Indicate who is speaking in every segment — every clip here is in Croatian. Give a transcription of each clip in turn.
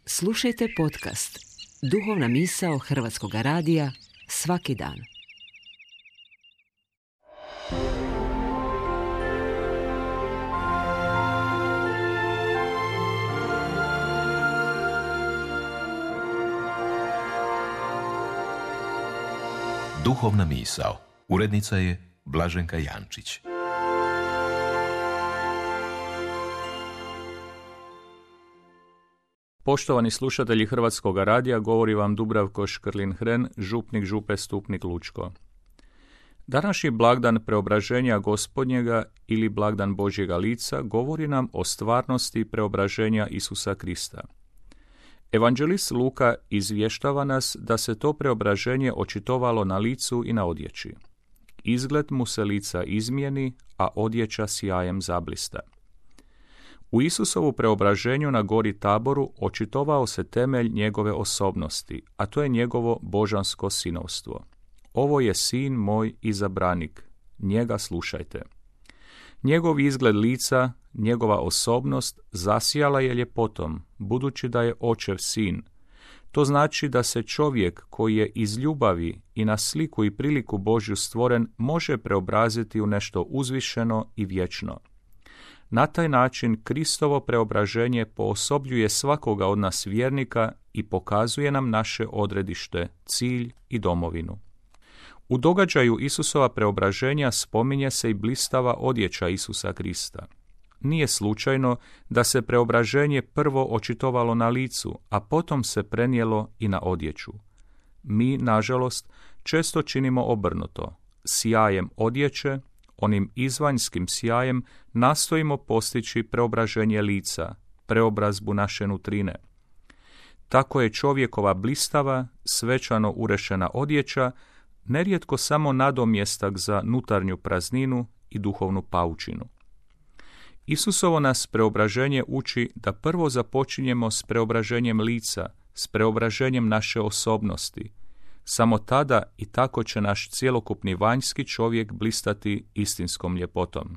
Speaker 1: Slušajte podcast Duhovna misao Hrvatskog radija svaki dan.
Speaker 2: Duhovna misao. Urednica je Blaženka Jančić.
Speaker 3: Poštovani slušatelji Hrvatskog radija, govori vam Dubravko Škrlin-Hren, župnik Župe Stupnik Lučko. Današnji blagdan preobraženja Gospodnjega ili blagdan Božjega lica govori nam o stvarnosti preobraženja Isusa Krista. Evanđelist Luka izvještava nas da se to preobraženje očitovalo na licu i na odjeći. Izgled mu se lica izmijeni, a odjeća sjajem zablista. U Isusovu preobraženju na gori Taboru očitovao se temelj njegove osobnosti, a to je njegovo božansko sinovstvo. Ovo je sin moj izabranik, njega slušajte. Njegov izgled lica, njegova osobnost zasijala je ljepotom, budući da je očev sin. To znači da se čovjek koji je iz ljubavi i na sliku i priliku Božju stvoren može preobraziti u nešto uzvišeno i vječno. Na taj način Kristovo preobraženje poosobljuje svakoga od nas vjernika i pokazuje nam naše odredište, cilj i domovinu. U događaju Isusova preobraženja spominje se i blistava odjeća Isusa Krista. Nije slučajno da se preobraženje prvo očitovalo na licu, a potom se prenijelo i na odjeću. Mi, nažalost, često činimo obrnuto. Sjajem odjeće, onim izvanjskim sjajem, nastojimo postići preobraženje lica, preobrazbu naše nutrine. Tako je čovjekova blistava, svečano urešena odjeća, nerijetko samo nadomjestak za nutarnju prazninu i duhovnu paučinu. Isusovo nas preobraženje uči da prvo započinjemo s preobraženjem lica, s preobraženjem naše osobnosti. Samo tada i tako će naš cjelokupni vanjski čovjek blistati istinskom ljepotom.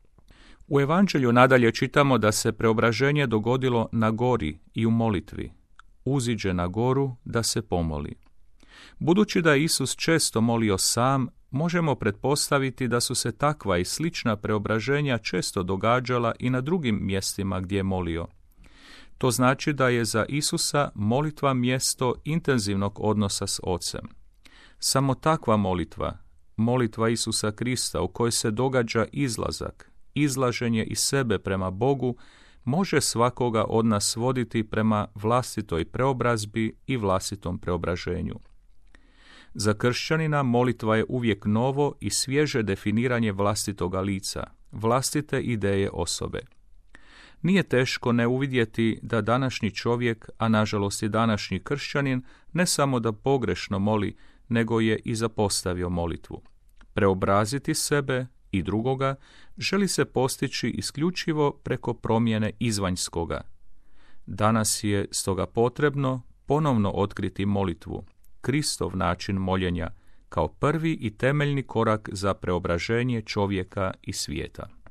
Speaker 3: U Evanđelju nadalje čitamo da se preobraženje dogodilo na gori i u molitvi. Uziđe na goru da se pomoli. Budući da je Isus često molio sam, možemo pretpostaviti da su se takva i slična preobraženja često događala i na drugim mjestima gdje je molio. To znači da je za Isusa molitva mjesto intenzivnog odnosa s Ocem. Samo takva molitva, molitva Isusa Krista u kojoj se događa izlazak, izlaženje iz sebe prema Bogu, može svakoga od nas voditi prema vlastitoj preobrazbi i vlastitom preobraženju. Za kršćanina molitva je uvijek novo i svježe definiranje vlastitoga lica, vlastite ideje osobe. Nije teško ne uvidjeti da današnji čovjek, a nažalost i današnji kršćanin, ne samo da pogrešno moli, nego je i zapostavio molitvu. Preobraziti sebe i drugoga želi se postići isključivo preko promjene izvanjskoga. Danas je stoga potrebno ponovno otkriti molitvu, Kristov način moljenja, kao prvi i temeljni korak za preobraženje čovjeka i svijeta.